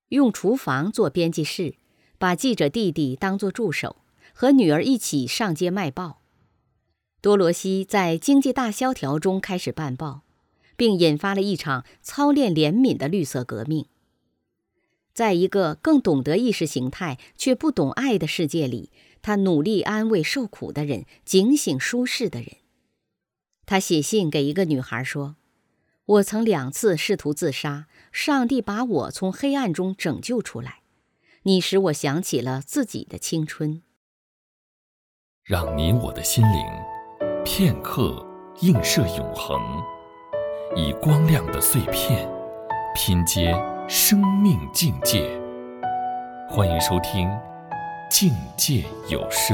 用厨房做编辑室，把记者弟弟当作助手，和女儿一起上街卖报。多罗西在经济大萧条中开始办报，并引发了一场操练怜悯的绿色革命。在一个更懂得意识形态却不懂爱的世界里，他努力安慰受苦的人，警醒舒适的人。他写信给一个女孩说：我曾2次试图自杀，上帝把我从黑暗中拯救出来。你使我想起了自己的青春。 让你我的心灵片刻映射永恒，以光亮的碎片拼接生命境界。欢迎收听境界有声。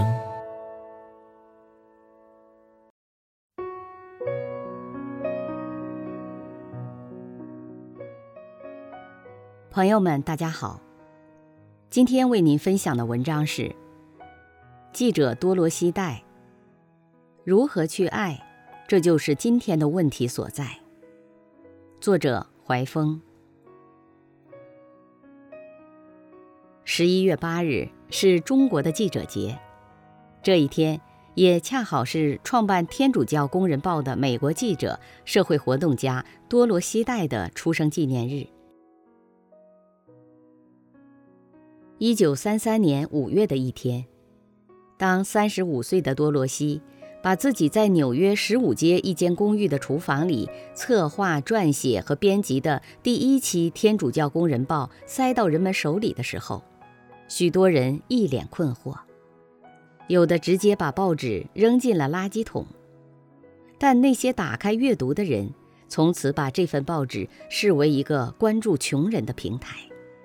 朋友们，大家好，今天为您分享的文章是记者多罗西戴，如何去爱，这就是今天的问题所在。作者怀风。11月8日是中国的记者节，这一天也恰好是创办天主教工人报的美国记者、社会活动家多罗西戴的出生纪念日。1933年5月的一天，当35岁的多罗西把自己在纽约15街一间公寓的厨房里策划、撰写和编辑的第1期天主教工人报塞到人们手里的时候，许多人一脸困惑，有的直接把报纸扔进了垃圾桶，但那些打开阅读的人从此把这份报纸视为一个关注穷人的平台。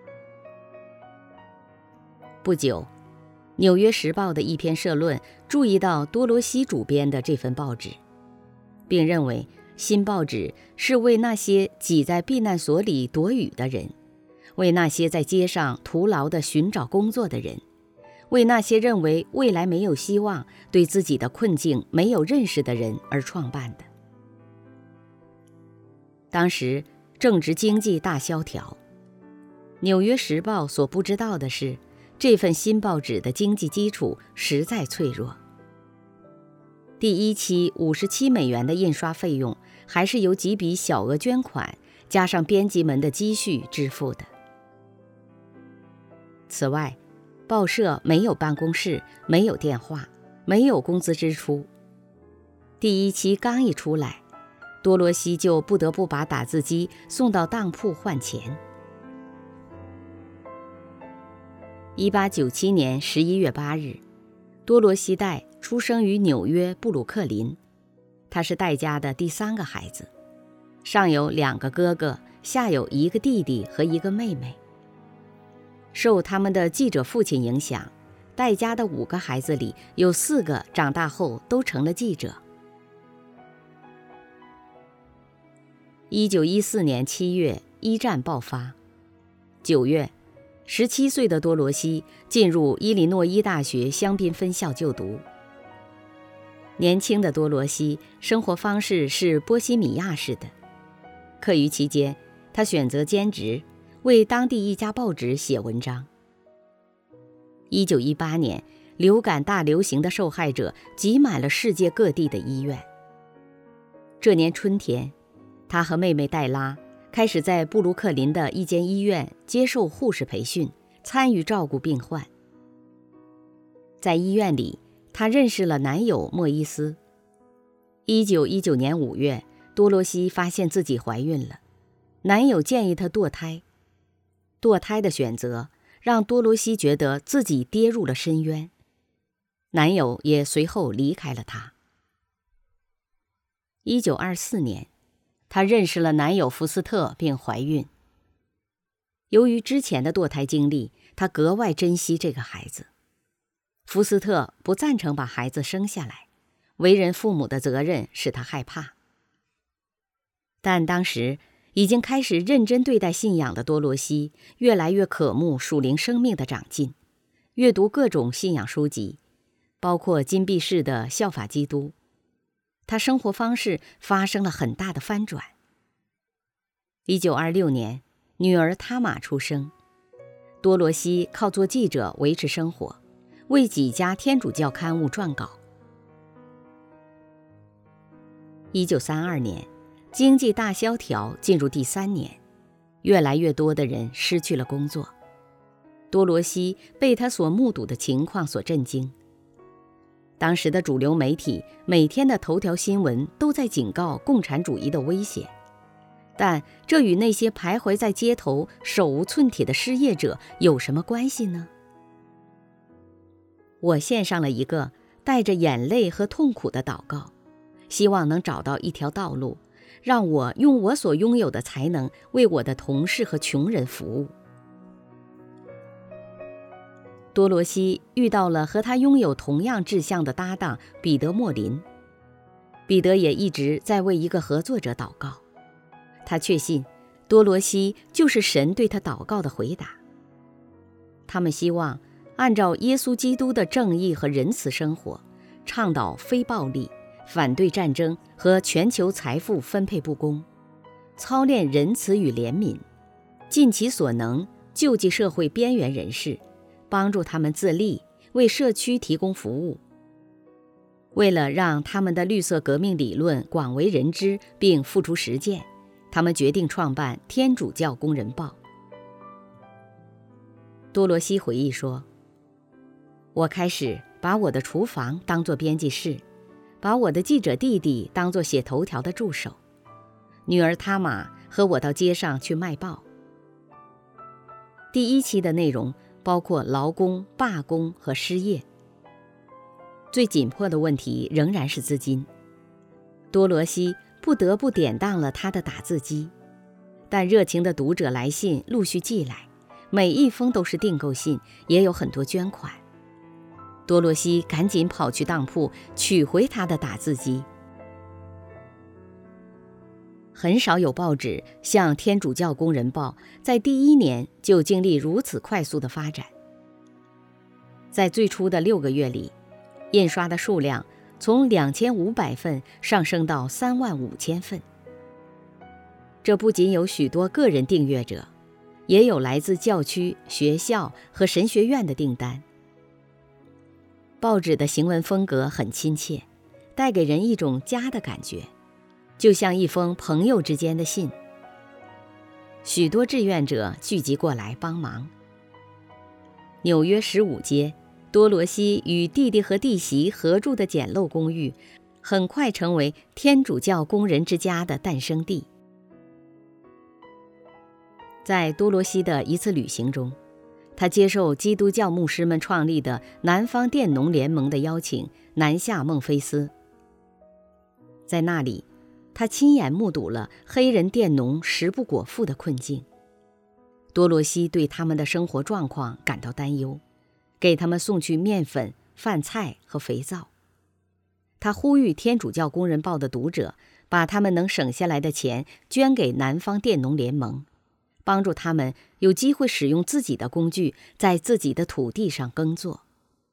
不久，《纽约时报》的一篇社论注意到多罗西主编的这份报纸，并认为新报纸是为那些挤在避难所里躲雨的人，为那些在街上徒劳地寻找工作的人，为那些认为未来没有希望、对自己的困境没有认识的人而创办的。当时正值经济大萧条，《纽约时报》所不知道的是，这份新报纸的经济基础实在脆弱。第1期57美元的印刷费用还是由几笔小额捐款加上编辑们的积蓄支付的。此外，报社没有办公室，没有电话，没有工资支出。第1期刚一出来，多罗西就不得不把打字机送到当铺换钱。1897年11月8日，多罗西戴出生于纽约布鲁克林，他是戴家的第3个孩子，上有2个哥哥，下有1个弟弟和1个妹妹。受他们的记者父亲影响，戴家的5个孩子里有4个长大后都成了记者。1914年7月，一战爆发。9月，17岁的多罗西进入伊利诺伊大学香槟分校就读。年轻的多罗西生活方式是波西米亚式的，课余期间，他选择兼职，为当地一家报纸写文章。1918年，流感大流行的受害者挤满了世界各地的医院。这年春天，他和妹妹黛拉开始在布鲁克林的一间医院接受护士培训，参与照顾病患。在医院里，她认识了男友莫伊斯。1919年5月，多罗西发现自己怀孕了，男友建议她堕胎。堕胎的选择让多罗西觉得自己跌入了深渊，男友也随后离开了她。1924年，她认识了男友福斯特并怀孕。由于之前的堕胎经历，她格外珍惜这个孩子。福斯特不赞成把孩子生下来，为人父母的责任使他害怕。但当时已经开始认真对待信仰的多罗西，越来越渴慕属灵生命的长进，阅读各种信仰书籍，包括金币式的《效法基督》。他生活方式发生了很大的翻转。1926年，女儿他玛出生， 多罗西靠做记者维持生活，为几家天主教刊物撰稿。1932年，经济大萧条进入第3年，越来越多的人失去了工作。多罗西被他所目睹的情况所震惊。当时的主流媒体每天的头条新闻都在警告共产主义的威胁，但这与那些徘徊在街头手无寸铁的失业者有什么关系呢？我献上了一个带着眼泪和痛苦的祷告，希望能找到一条道路，让我用我所拥有的才能为我的同事和穷人服务。多罗西遇到了和他拥有同样志向的搭档彼得·莫林，彼得也一直在为一个合作者祷告。他确信多罗西就是神对他祷告的回答。他们希望按照耶稣基督的正义和仁慈生活，倡导非暴力，反对战争和全球财富分配不公，操练仁慈与怜悯，尽其所能救济社会边缘人士，帮助他们自立，为社区提供服务。为了让他们的绿色革命理论广为人知并付诸实践，他们决定创办天主教工人报。多罗西回忆说，我开始把我的厨房当作编辑室，把我的记者弟弟当作写头条的助手，女儿塔玛和我到街上去卖报。第1期的内容包括劳工、罢工和失业。最紧迫的问题仍然是资金。多罗西不得不典当了他的打字机，但热情的读者来信陆续寄来，每一封都是订购信，也有很多捐款。多罗西赶紧跑去当铺取回他的打字机。很少有报纸像天主教工人报在第1年就经历如此快速的发展。在最初的6个月里，印刷的数量从2500份上升到35000份。这不仅有许多个人订阅者，也有来自教区、学校和神学院的订单。报纸的行文风格很亲切，带给人一种家的感觉，就像一封朋友之间的信。许多志愿者聚集过来帮忙。纽约15街，多罗西与弟弟和弟媳合住的简陋公寓，很快成为天主教工人之家的诞生地。在多罗西的一次旅行中，他接受基督教牧师们创立的南方佃农联盟的邀请，南下孟菲斯。在那里，他亲眼目睹了黑人佃农食不果腹的困境。多罗西对他们的生活状况感到担忧，给他们送去面粉、饭菜和肥皂。他呼吁天主教工人报的读者把他们能省下来的钱捐给南方佃农联盟，帮助他们有机会使用自己的工具，在自己的土地上耕作。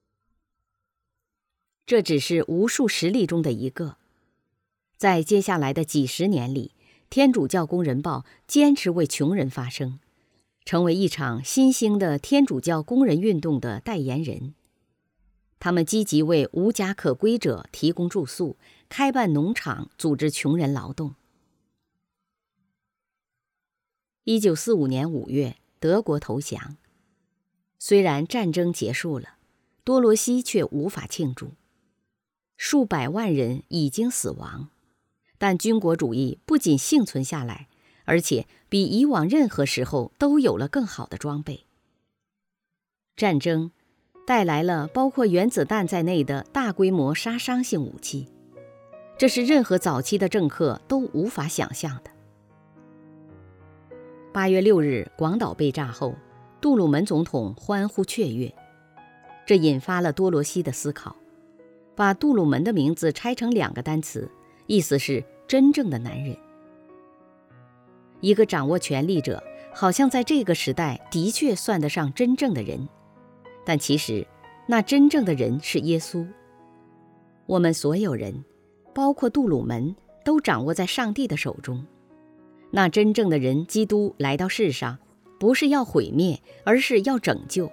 这只是无数实例中的一个。在接下来的几十年里，天主教工人报坚持为穷人发声，成为一场新兴的天主教工人运动的代言人。他们积极为无家可归者提供住宿，开办农场，组织穷人劳动。1945年5月，德国投降。虽然战争结束了，多罗西却无法庆祝。数百万人已经死亡，但军国主义不仅幸存下来，而且比以往任何时候都有了更好的装备。战争带来了包括原子弹在内的大规模杀伤性武器，这是任何早期的政客都无法想象的。8月6日，广岛被炸后，杜鲁门总统欢呼雀跃，这引发了多罗西的思考，把杜鲁门的名字拆成2个单词，意思是真正的男人。一个掌握权力者，好像在这个时代的确算得上真正的人，但其实那真正的人是耶稣。我们所有人，包括杜鲁门，都掌握在上帝的手中。那真正的人基督来到世上， 不是要毁灭，而是要拯救。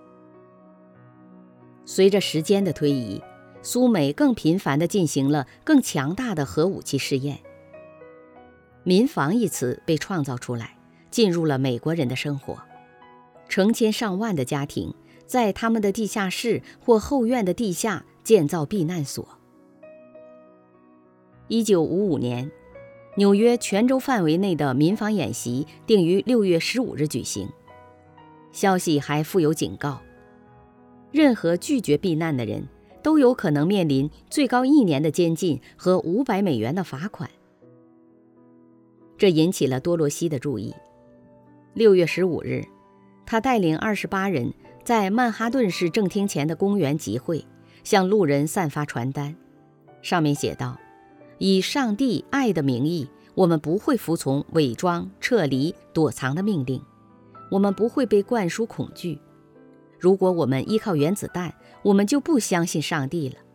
随着时间的推移，苏美更频繁地进行了更强大的核武器试验。民防一词被创造出来，进入了美国人的生活。成千上万的家庭在他们的地下室或后院的地下建造避难所。1955年，纽约全州范围内的民防演习定于6月15日举行。消息还附有警告：任何拒绝避难的人都有可能面临最高1年的监禁和500美元的罚款。这引起了多罗西的注意。6月15日，他带领28人在曼哈顿市政厅前的公园集会，向路人散发传单，上面写道：以上帝爱的名义，我们不会服从伪装、撤离、躲藏的命令，我们不会被灌输恐惧。如果我们依靠原子弹，我们就不相信上帝了。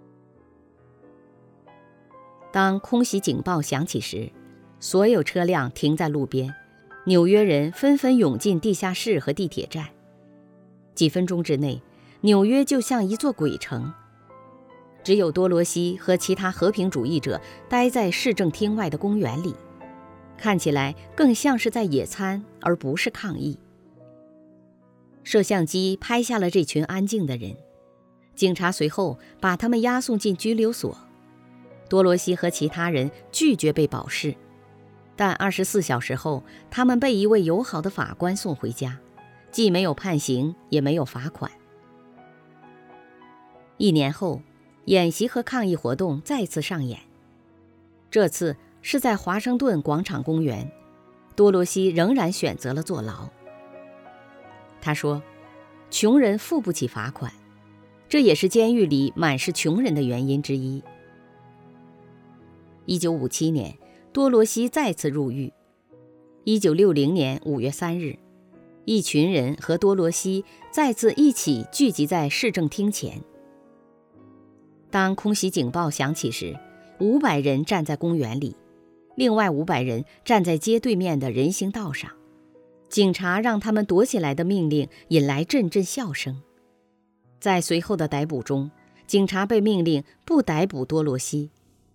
当空袭警报响起时，所有车辆停在路边，纽约人纷纷涌进地下室和地铁站。几分钟之内，纽约就像一座鬼城。只有多罗西和其他和平主义者待在市政厅外的公园里，看起来更像是在野餐，而不是抗议。摄像机拍下了这群安静的人，警察随后把他们押送进拘留所。多罗西和其他人拒绝被保释，但24小时后，他们被一位友好的法官送回家，既没有判刑，也没有罚款。1年后，演习和抗议活动再次上演，这次是在华盛顿广场公园。多罗西仍然选择了坐牢。他说，穷人付不起罚款，这也是监狱里满是穷人的原因之一。1957年，多罗西再次入狱。1960年5月3日，一群人和多罗西再次一起聚集在市政厅前。当空袭警报响起时，500人站在公园里，另外500人站在街对面的人行道上。警察让他们躲起来的命令引来阵阵笑声。在随后的逮捕中，警察被命令不逮捕多罗西。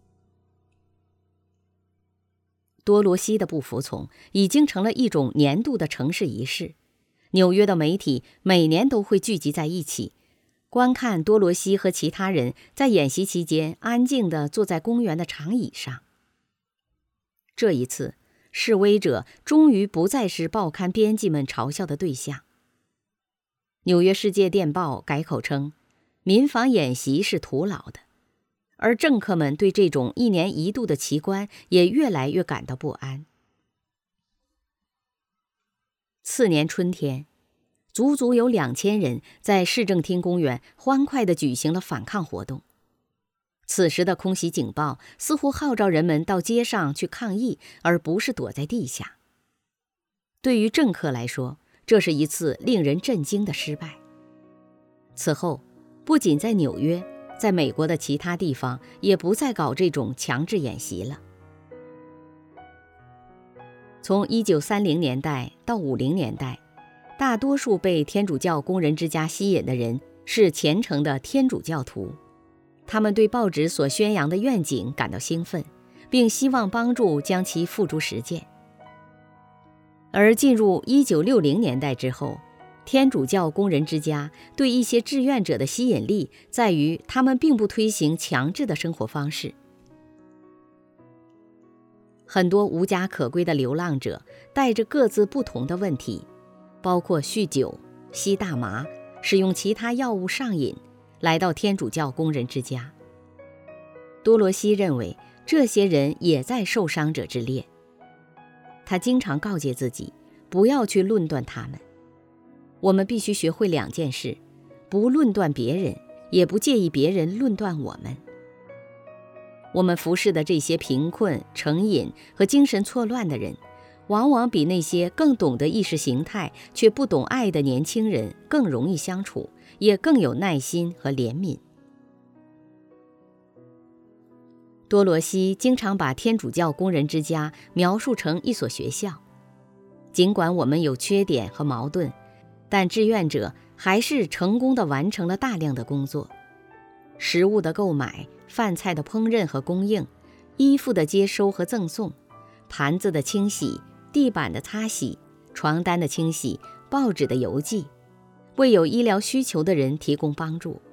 多罗西的不服从已经成了一种年度的城市仪式。纽约的媒体每年都会聚集在一起，观看多罗西和其他人在演习期间安静地坐在公园的长椅上。这一次，示威者终于不再是报刊编辑们嘲笑的对象。纽约世界电报改口称，民防演习是徒劳的，而政客们对这种1年1度的奇观也越来越感到不安。次年春天，足足有2000人在市政厅公园欢快地举行了反抗活动。此时的空袭警报似乎号召人们到街上去抗议，而不是躲在地下。对于政客来说，这是一次令人震惊的失败。此后，不仅在纽约，在美国的其他地方也不再搞这种强制演习了。从1930年代到50年代，大多数被天主教工人之家吸引的人是虔诚的天主教徒，他们对报纸所宣扬的愿景感到兴奋，并希望帮助将其付诸实践。而进入1960年代之后，天主教工人之家对一些志愿者的吸引力在于他们并不推行强制的生活方式。很多无家可归的流浪者带着各自不同的问题，包括酗酒、吸大麻、使用其他药物上瘾，来到天主教工人之家。多罗西认为这些人也在受伤者之列。他经常告诫自己，不要去论断他们。我们必须学会2件事：不论断别人，也不介意别人论断我们。我们服侍的这些贫困、成瘾和精神错乱的人，往往比那些更懂得意识形态却不懂爱的年轻人更容易相处，也更有耐心和怜悯。多罗西经常把天主教工人之家描述成一所学校。 尽管我们有缺点和矛盾，但志愿者还是成功地完成了大量的工作。食物的购买、饭菜的烹饪和供应、衣服的接收和赠送、盘子的清洗、地板的擦洗、床单的清洗、报纸的邮寄，为有医疗需求的人提供帮助。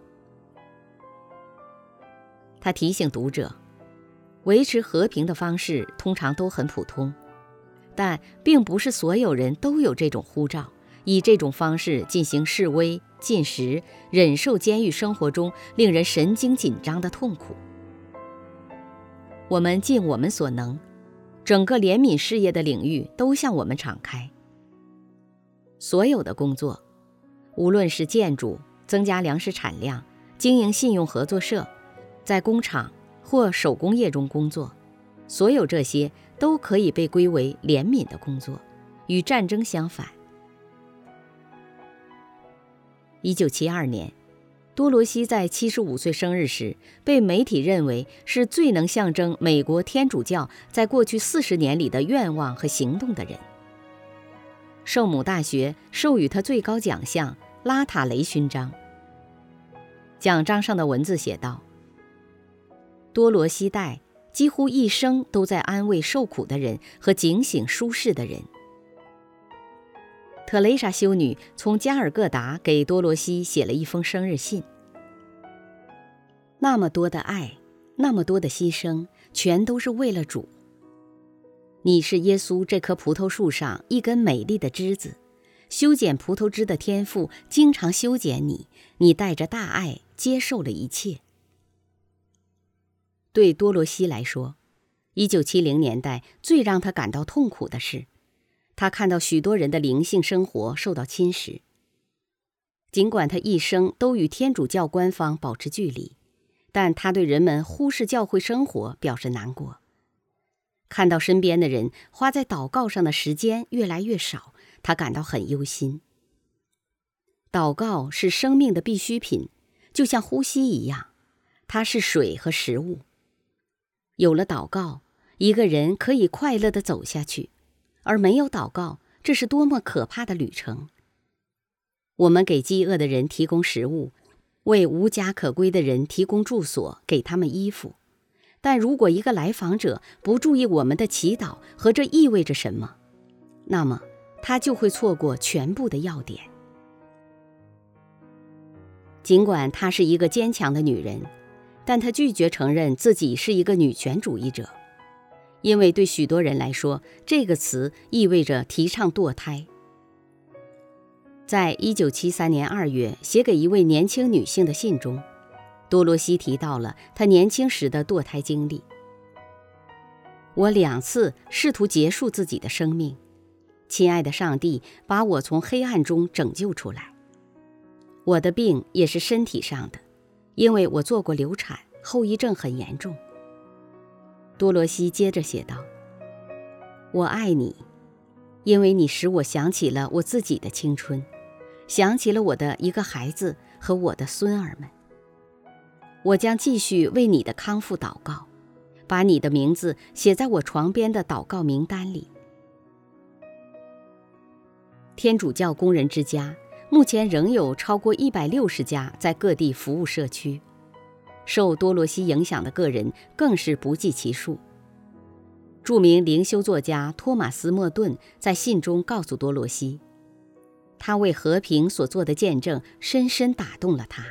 他提醒读者，维持和平的方式通常都很普通，但并不是所有人都有这种呼召，以这种方式进行示威、进食，忍受监狱生活中令人神经紧张的痛苦。我们尽我们所能，整个怜悯事业的领域都向我们敞开。所有的工作，无论是建筑、增加粮食产量、经营信用合作社、在工厂或手工业中工作，所有这些都可以被归为怜悯的工作，与战争相反。1972年，多罗西在75岁生日时，被媒体认为是最能象征美国天主教在过去40年里的愿望和行动的人。圣母大学授予他最高奖项拉塔雷勋章。奖章上的文字写道：多罗西代几乎一生都在安慰受苦的人和警醒舒适的人。特蕾莎修女从加尔各答给多罗西写了一封生日信。那么多的爱，那么多的牺牲，全都是为了主。你是耶稣这棵葡萄树上一根美丽的枝子，修剪葡萄枝的天父经常修剪你，你带着大爱接受了一切。对多罗西来说，1970年代最让他感到痛苦的是，他看到许多人的灵性生活受到侵蚀。尽管他一生都与天主教官方保持距离，但他对人们忽视教会生活表示难过。看到身边的人花在祷告上的时间越来越少，他感到很忧心。祷告是生命的必需品，就像呼吸一样，它是水和食物。有了祷告，一个人可以快乐地走下去，而没有祷告，这是多么可怕的旅程。我们给饥饿的人提供食物，为无家可归的人提供住所，给他们衣服。但如果一个来访者不注意我们的祈祷和这意味着什么，那么他就会错过全部的要点。尽管她是一个坚强的女人，但她拒绝承认自己是一个女权主义者，因为对许多人来说，这个词意味着提倡堕胎。在1973年2月写给一位年轻女性的信中，多罗西提到了她年轻时的堕胎经历。我2次试图结束自己的生命，亲爱的上帝把我从黑暗中拯救出来。我的病也是身体上的，因为我做过流产，后遗症很严重。多罗西接着写道：我爱你，因为你使我想起了我自己的青春，想起了我的一个孩子和我的孙儿们。我将继续为你的康复祷告，把你的名字写在我床边的祷告名单里。天主教工人之家目前仍有超过160家在各地服务社区，受多罗西影响的个人更是不计其数。著名灵修作家托马斯·莫顿在信中告诉多罗西，他为和平所做的见证深深打动了他。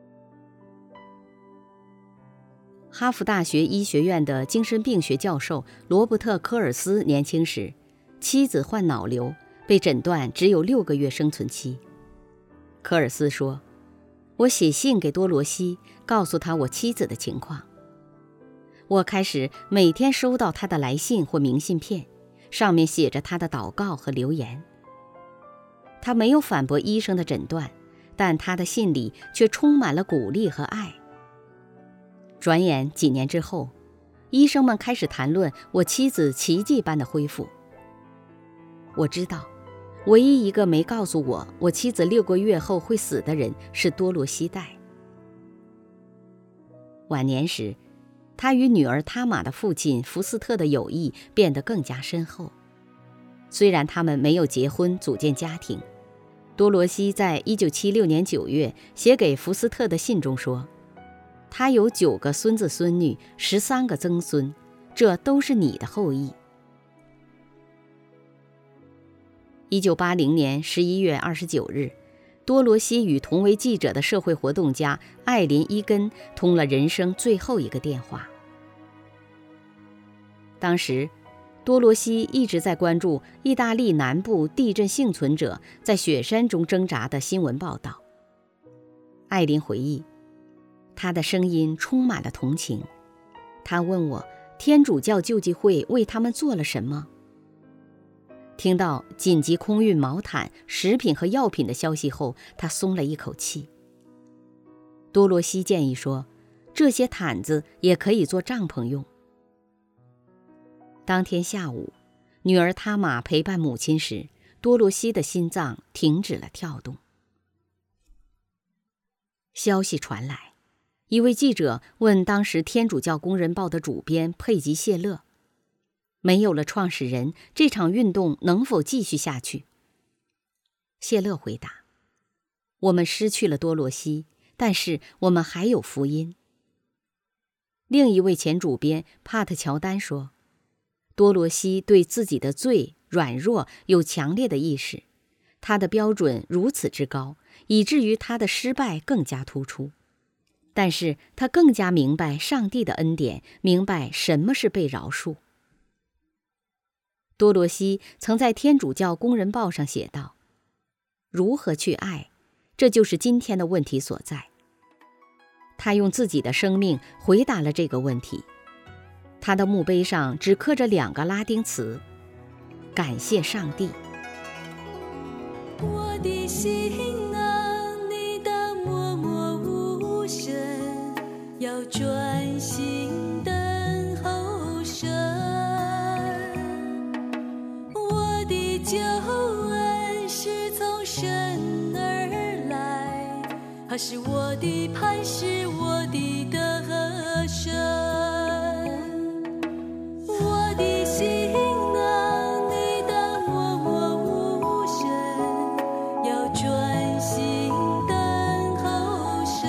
哈佛大学医学院的精神病学教授罗伯特·科尔斯年轻时，妻子患脑瘤，被诊断只有6个月生存期。科尔斯说：我写信给多罗西，告诉他我妻子的情况。我开始每天收到他的来信或明信片，上面写着他的祷告和留言。他没有反驳医生的诊断，但他的信里却充满了鼓励和爱。转眼几年之后，医生们开始谈论我妻子奇迹般的恢复。我知道，唯一一个没告诉我妻子6个月后会死的人是多罗西代。晚年时，他与女儿他玛的父亲福斯特的友谊变得更加深厚。 虽然他们没有结婚组建家庭，多罗西在1976年9月写给福斯特的信中说，他有9个孙子孙女，13个曾孙，这都是你的后裔。1980年11月29日，多罗西与同为记者的社会活动家艾琳·伊根通了人生最后一个电话。当时，多罗西一直在关注意大利南部地震幸存者在雪山中挣扎的新闻报道。艾琳回忆，她的声音充满了同情。她问我，天主教救济会为他们做了什么？听到紧急空运毛毯、食品和药品的消息后，他松了一口气。多罗西建议说，这些毯子也可以做帐篷用。当天下午，女儿塔玛陪伴母亲时，多罗西的心脏停止了跳动。消息传来，一位记者问当时《天主教工人报》的主编佩吉谢勒，没有了创始人，这场运动能否继续下去？谢勒回答，我们失去了多罗西，但是我们还有福音。另一位前主编帕特乔丹说，多罗西对自己的罪、软弱有强烈的意识，他的标准如此之高，以至于他的失败更加突出。但是他更加明白上帝的恩典，明白什么是被饶恕。多罗西曾在《天主教工人报》上写道，如何去爱，这就是今天的问题所在。他用自己的生命回答了这个问题。他的墓碑上只刻着2个拉丁词，感谢上帝。 我的心啊，你当默默无声，要专心等候神。我的救恩是从神而来，它是我的磐石，我的得胜。我的心啊，你当默默无声，要专心等候神。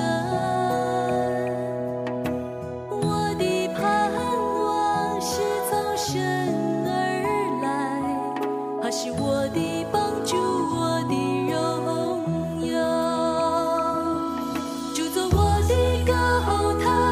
我的盼望是从神而来，它是我的帮助，我的荣耀。主做我的高台。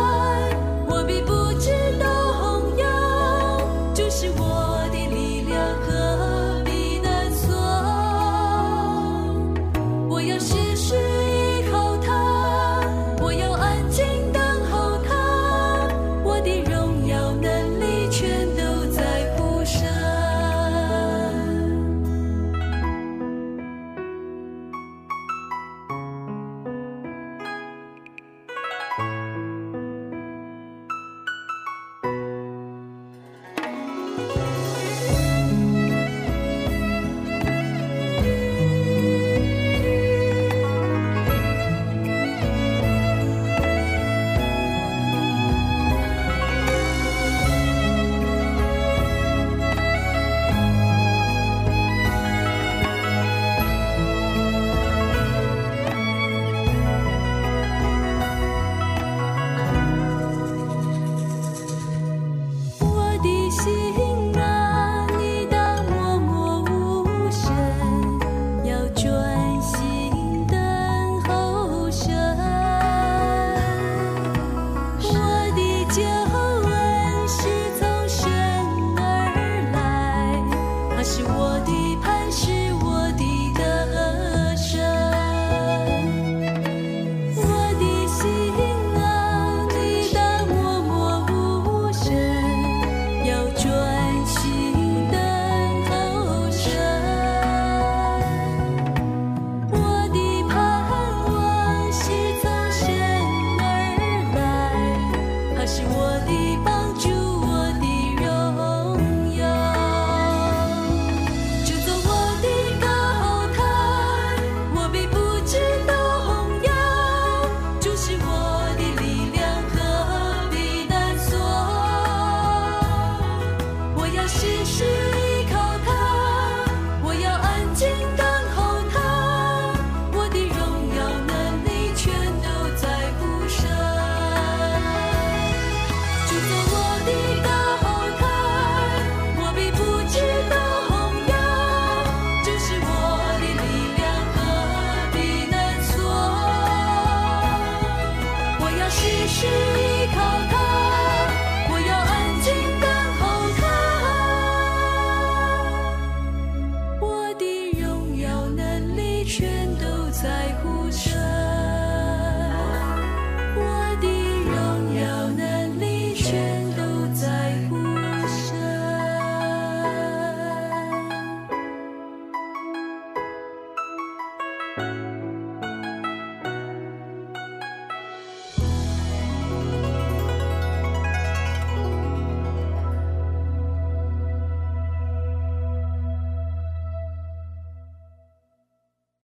尘，我的荣耀能力全都在乎神。